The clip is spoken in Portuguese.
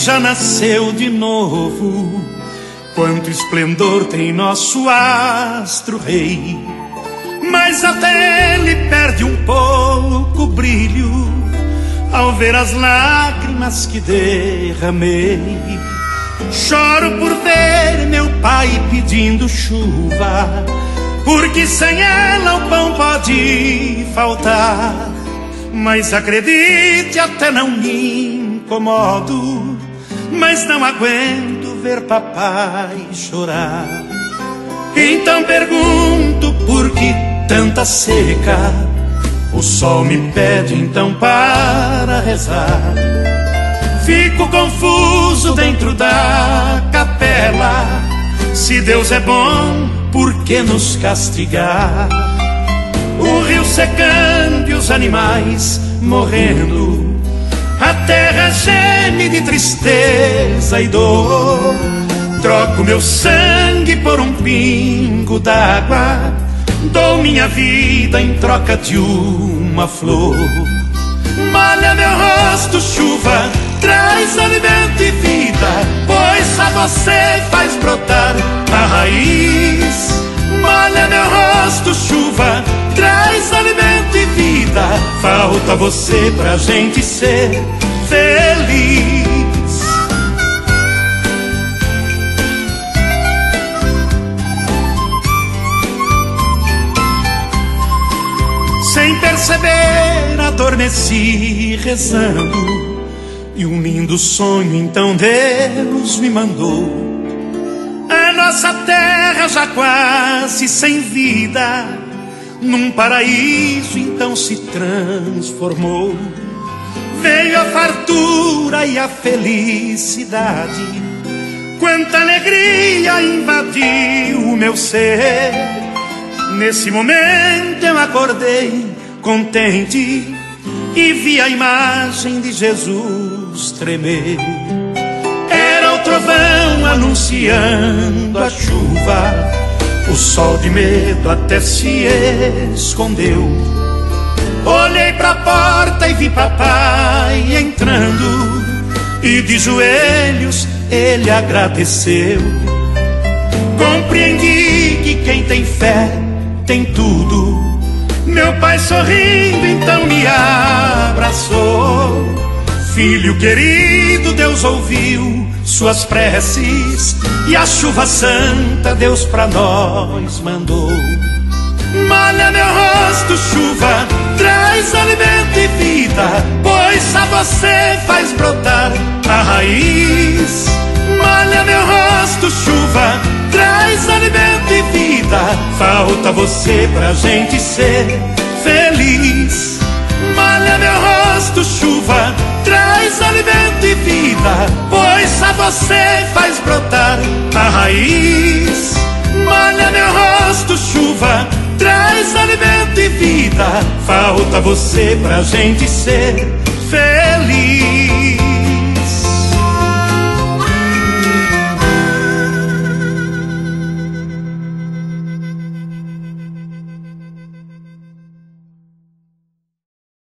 já nasceu de novo. Quanto esplendor tem nosso astro rei, mas até ele perde um pouco o brilho ao ver as lágrimas que derramei. Choro por ver meu pai pedindo chuva, porque sem ela o pão pode faltar. Mas acredite, até não me incomodo, mas não aguento ver papai chorar. Então pergunto por que tanta seca, o sol me pede então para rezar. Fico confuso dentro da capela, se Deus é bom, por que nos castigar? O rio secando e os animais morrendo, a terra geme de tristeza e dor. Troco meu sangue por um pingo d'água, dou minha vida em troca de uma flor. Molha meu rosto, chuva, traz alimento e vida, pois só você faz brotar a raiz. Molha meu rosto, chuva, traz alimento e vida, falta você pra gente ser feliz. Sem perceber, adormeci rezando, e um lindo sonho então Deus me mandou. A nossa terra já quase sem vida, num paraíso então se transformou. Veio a fartura e a felicidade, quanta alegria invadiu o meu ser. Nesse momento eu acordei contente e vi a imagem de Jesus tremer. Era o trovão anunciando a chuva, o sol de medo até se escondeu. Olhei pra porta e vi papai entrando, e de joelhos ele agradeceu. Compreendi que quem tem fé tem tudo. Meu pai sorrindo então me abraçou. Filho querido, Deus ouviu suas preces, e a chuva santa Deus pra nós mandou. Molha meu rosto, chuva, traz alimento e vida, pois só você faz brotar a raiz. Molha meu rosto, chuva, traz alimento e vida, falta você pra gente ser feliz. Molha meu rosto, chuva, traz alimento e vida, pois só você faz brotar a raiz. Molha meu rosto, chuva, traz alimento e vida, falta você pra gente ser feliz.